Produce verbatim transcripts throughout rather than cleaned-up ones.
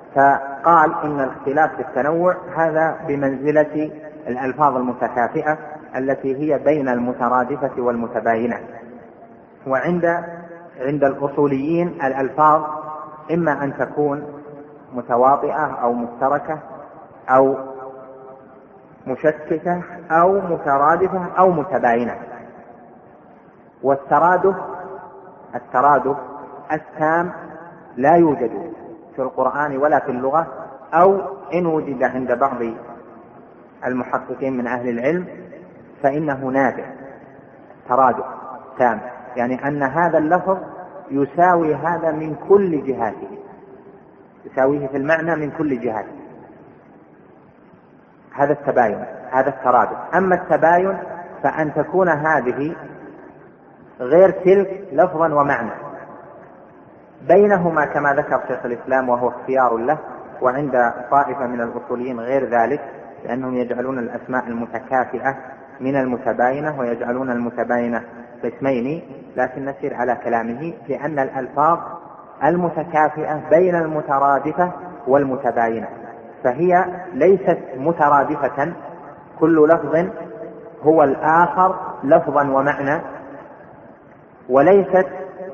فقال إن الاختلاف في التنوع هذا بمنزلة الألفاظ المتكافئة التي هي بين المترادفة والمتباينة. وعند عند الأصوليين الألفاظ إما أن تكون متواطئة أو مشتركة أو مشتتة أو مترادفة أو متباينة. والترادف الترادف التام لا يوجد في القرآن ولا في اللغة، أو إن وجد عند بعض المحققين من أهل العلم فإنه نادر. ترادف تام يعني أن هذا اللفظ يساوي هذا من كل جهاته، يساويه في المعنى من كل جهاته، هذا التباين، هذا الترادف. أما التباين فأن تكون هذه غير تلك لفظا ومعنى، بينهما كما ذكر شيخ الإسلام وهو اختيار له، وعند طائفة من الأصوليين غير ذلك، لأنهم يجعلون الأسماء المتكافئة من المتباينة ويجعلون المتباينة قسمين، لكن نسير على كلامه لأن الألفاظ المتكافئة بين المترادفة والمتباينة، فهي ليست مترادفة كل لفظ هو الآخر لفظا ومعنى، وليست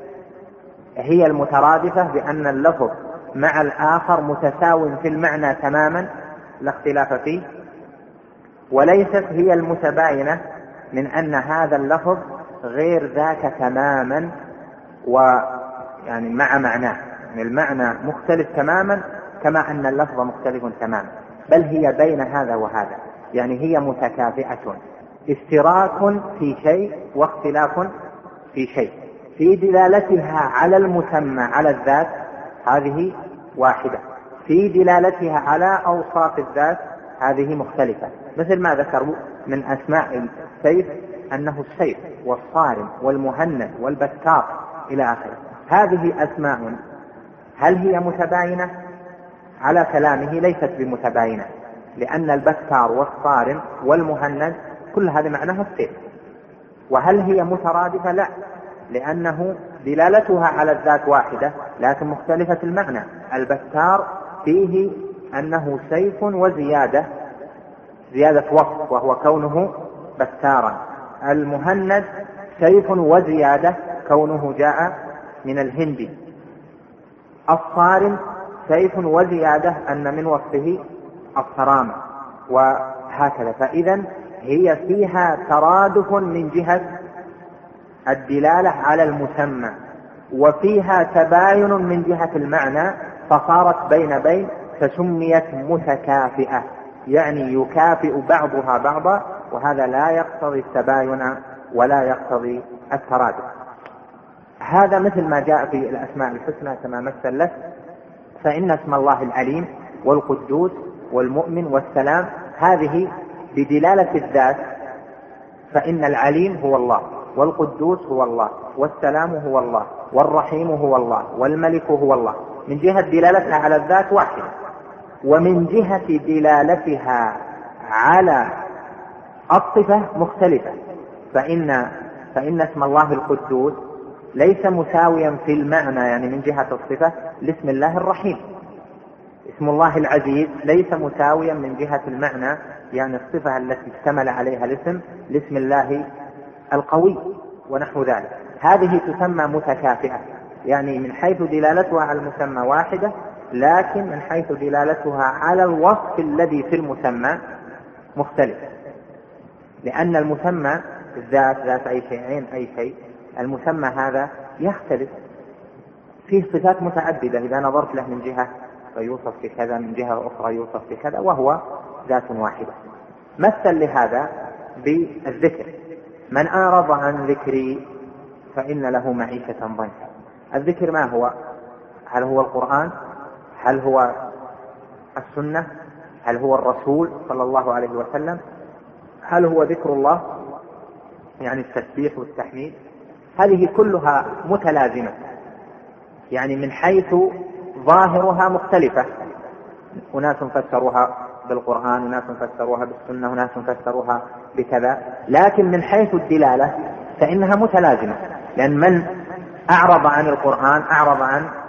هي المترادفة بأن اللفظ مع الآخر متساو في المعنى تماما لا اختلاف فيه، وليست هي المتباينة من أن هذا اللفظ غير ذاك تماما ويعني مع معناه، يعني المعنى مختلف تماما كما أن اللفظ مختلف تماما، بل هي بين هذا وهذا، يعني هي متكافئة، اشتراك في شيء واختلاف في شيء. في دلالتها على المسمى على الذات هذه واحدة، في دلالتها على أوصاف الذات هذه مختلفة، مثل ما ذكروا من أسماء السيف أنه السيف والصارم والمهند والبتار إلى آخره. هذه أسماء هل هي متباينة؟ على كلامه ليست بمتباينة، لأن البتار والصارم والمهند كل هذا معناها السيف. وهل هي مترادفة؟ لا، لأنه دلالتها على الذات واحدة لكن مختلفة المعنى. البتار فيه أنه سيف وزيادة، زيادة وصف وهو كونه بتارا. المهند سيف وزيادة كونه جاء من الهند. الصارم سيف وزيادة أن من وصفه الصرامة، وهكذا. فإذا هي فيها ترادف من جهة الدلالة على المسمى، وفيها تباين من جهة المعنى، فصارت بين بين فسميت متكافئة، يعني يكافئ بعضها بعضا، وهذا لا يقتضي التباين ولا يقتضي الترادف. هذا مثل ما جاء في الأسماء الحسنى كما مثل له، فإن اسم الله العليم والقدوس والمؤمن والسلام هذه بدلالة الذات، فإن العليم هو الله، والقدوس هو الله، والسلام هو الله، والرحيم هو الله، والملك هو الله، من جهة دلالتها على الذات واحدة. ومن جهة دلالتها على الصفة مختلفة، فإن, فإن اسم الله القدوس ليس مساويا في المعنى يعني من جهة الصفة لاسم الله الرحيم. اسم الله العزيز ليس مساويا من جهة المعنى يعني الصفة التي اشتمل عليها الاسم لاسم الله القوي ونحو ذلك. هذه تسمى متكافئة، يعني من حيث دلالتها على المسمى واحدة، لكن من حيث دلالتها على الوصف الذي في المسمى مختلف، لأن المسمى الذات ذات أي شيئين أي شيء، المسمى هذا يختلف فيه صفات متعددة، إذا نظرت له من جهة فيوصف بكذا، من جهة أخرى يوصف بكذا، وهو ذات واحدة. مثل لهذا بالذكر: من أعرض عن ذكري فإن له معيشة ضنكا. الذكر ما هو؟ هل هو القرآن؟ هل هو السنة؟ هل هو الرسول صلى الله عليه وسلم؟ هل هو ذكر الله يعني التسبيح والتحميد؟ هذه كلها متلازمة، يعني من حيث ظاهرها مختلفة، أناس فسروها بالقرآن، أناس فسروها بالسنة، أناس فسروها بكذا، لكن من حيث الدلالة فإنها متلازمة، لأن من أعرض عن القرآن أعرض عن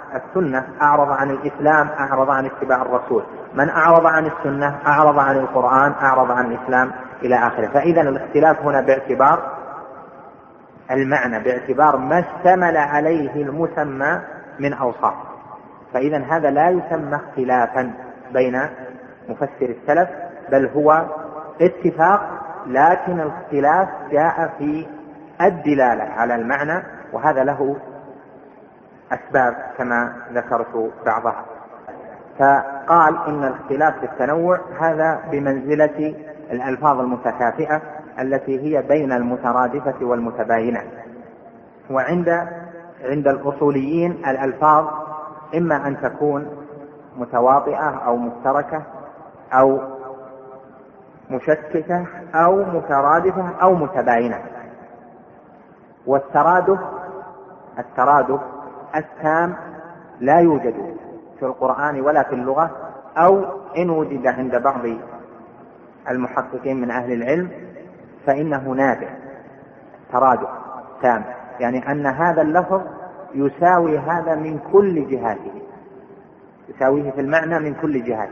السنة أعرض عن الإسلام، أعرض عن اتباع الرسول. من أعرض عن السنة أعرض عن القرآن، أعرض عن الإسلام إلى آخره. فإذا الاختلاف هنا باعتبار المعنى، باعتبار ما اشتمل عليه المسمى من أوصاف. فإذا هذا لا يسمى اختلافا بين مفسر السلف، بل هو اتفاق، لكن الاختلاف جاء في الدلالة على المعنى، وهذا له أسباب كما ذكرت بعضها. فقال إن الاختلاف في التنوع هذا بمنزلة الألفاظ المتكافئة التي هي بين المترادفة والمتباينة. وعند عند الأصوليين الألفاظ إما أن تكون متواطئة أو مشتركة أو مشتتة أو مترادفة أو متباينة. والترادف الترادف التام لا يوجد في القرآن ولا في اللغة، أو إن وجد عند بعض المحققين من أهل العلم فإنه نادر. ترادف تام يعني أن هذا اللفظ يساوي هذا من كل جهاته، يساويه في المعنى من كل جهاته.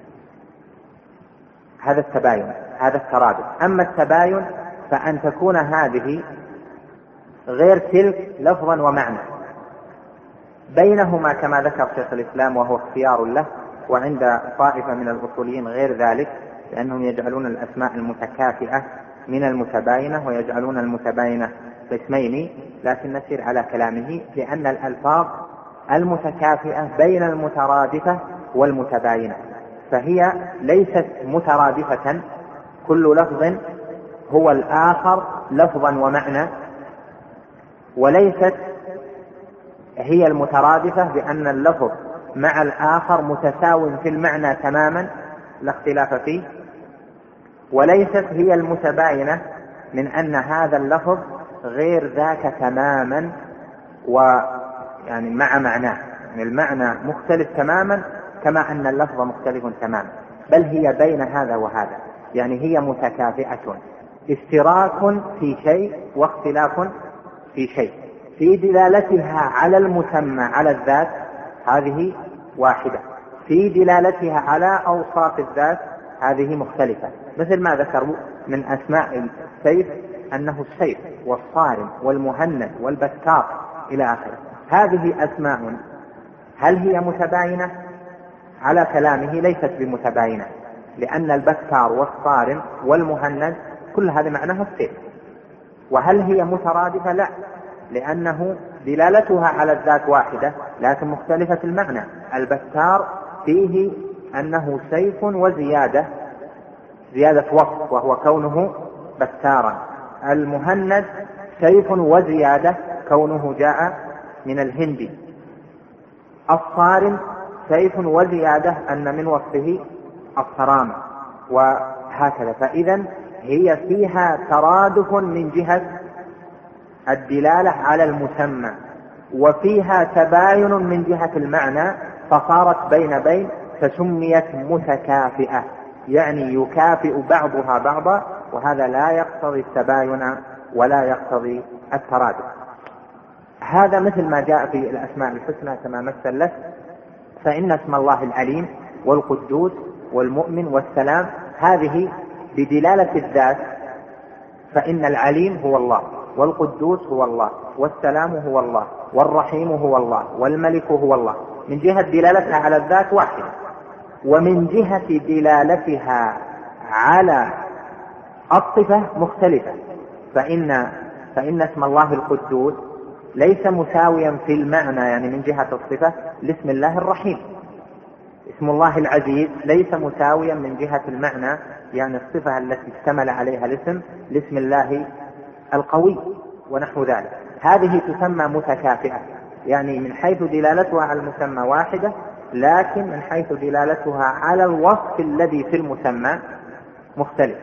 هذا التباين، هذا الترادف. أما التباين فأن تكون هذه غير تلك لفظا ومعنى، بينهما كما ذكر شيخ الإسلام وهو اختيار له. وعند طائفة من الأصوليين غير ذلك، لأنهم يجعلون الأسماء المتكافئة من المتباينة ويجعلون المتباينة قسمين، لكن نسير على كلامه لأن الألفاظ المتكافئة بين المترادفة والمتباينة، فهي ليست مترادفة كل لفظ هو الآخر لفظا ومعنى، وليست هي المترادفة بأن اللفظ مع الآخر متساو في المعنى تماما لا اختلاف فيه، وليست هي المتباينة من أن هذا اللفظ غير ذاك تماما ويعني مع معناه، يعني المعنى مختلف تماما كما أن اللفظ مختلف تماما، بل هي بين هذا وهذا، يعني هي متكافئة، اشتراك في شيء واختلاف في شيء. في دلالتها على المسمى على الذات هذه واحدة، في دلالتها على أوصاف الذات هذه مختلفة. مثل ما ذكروا من أسماء السيف أنه السيف والصارم والمهند والبتار إلى آخره. هذه أسماء هل هي متباينة؟ على كلامه ليست بمتباينة، لأن البتار والصارم والمهند كل هذا معناها السيف. وهل هي مترادفة؟ لا، لأنه دلالتها على الذات واحدة لكن مختلفة المعنى. البتار فيه أنه سيف وزيادة، زيادة وصف وهو كونه بتارا. المهند سيف وزيادة كونه جاء من الهند. الصارم سيف وزيادة أن من وصفه الصرامة، وهكذا. فإذا هي فيها ترادف من جهة الدلالة على المسمى، وفيها تباين من جهة المعنى، فصارت بين بين فسميت متكافئة، يعني يكافئ بعضها بعضا، وهذا لا يقتضي التباين ولا يقتضي الترادف. هذا مثل ما جاء في الأسماء الحسنى كما مثل لك، فإن اسم الله العليم والقدوس والمؤمن والسلام هذه بدلالة الذات، فإن العليم هو الله، والقدوس هو الله، والسلام هو الله، والرحيم هو الله، والملك هو الله، من جهة دلالتها على الذات واحدة. ومن جهة دلالتها على الصفة مختلفة، فإن, فإن اسم الله القدوس ليس مساويا في المعنى يعني من جهة الصفة لاسم الله الرحيم. اسم الله العزيز ليس مساويا من جهة المعنى يعني الصفة التي اشتمل عليها الاسم لاسم الله القوي ونحو ذلك. هذه تسمى متكافئة، يعني من حيث دلالتها على المسمى واحدة، لكن من حيث دلالتها على الوصف الذي في المسمى مختلف،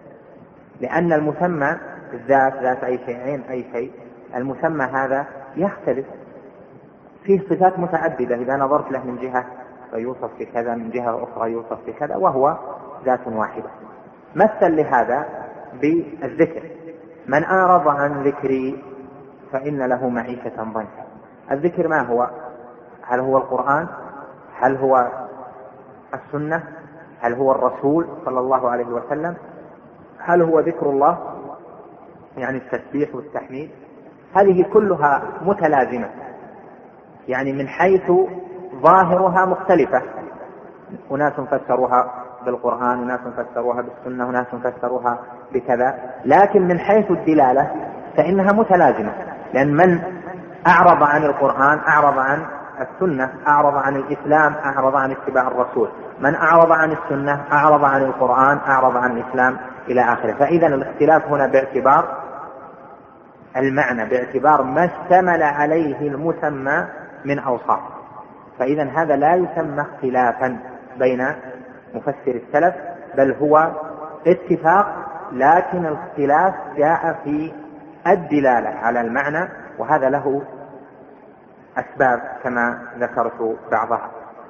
لأن المسمى الذات ذات أي شيئين أي شيء، المسمى هذا يختلف فيه صفات متعددة، إذا نظرت له من جهة فيوصف بكذا، من جهة أخرى يوصف بكذا، وهو ذات واحدة. مثل لهذا بالذكر: من أعرض عن ذكري فإن له معيشة ضنكا. الذكر ما هو؟ هل هو القرآن؟ هل هو السنة؟ هل هو الرسول صلى الله عليه وسلم؟ هل هو ذكر الله يعني التسبيح والتحميد؟ هذه كلها متلازمة، يعني من حيث ظاهرها مختلفة، أناس فسروها بالقرآن، أناس فسروها بالسنة، أناس فسروها بكذا، لكن من حيث الدلالة فإنها متلازمة، لأن من أعرض عن القرآن أعرض عن السنة، أعرض عن الإسلام أعرض عن اتباع الرسول، من أعرض عن السنة أعرض عن القرآن أعرض عن الإسلام إلى آخره. فإذا الاختلاف هنا باعتبار المعنى، باعتبار ما اشتمل عليه المسمى من أوصاف. فإذا هذا لا يسمى اختلافا بين مفسر السلف، بل هو اتفاق، لكن الاختلاف جاء في الدلالة على المعنى، وهذا له أسباب كما ذكرت بعضها.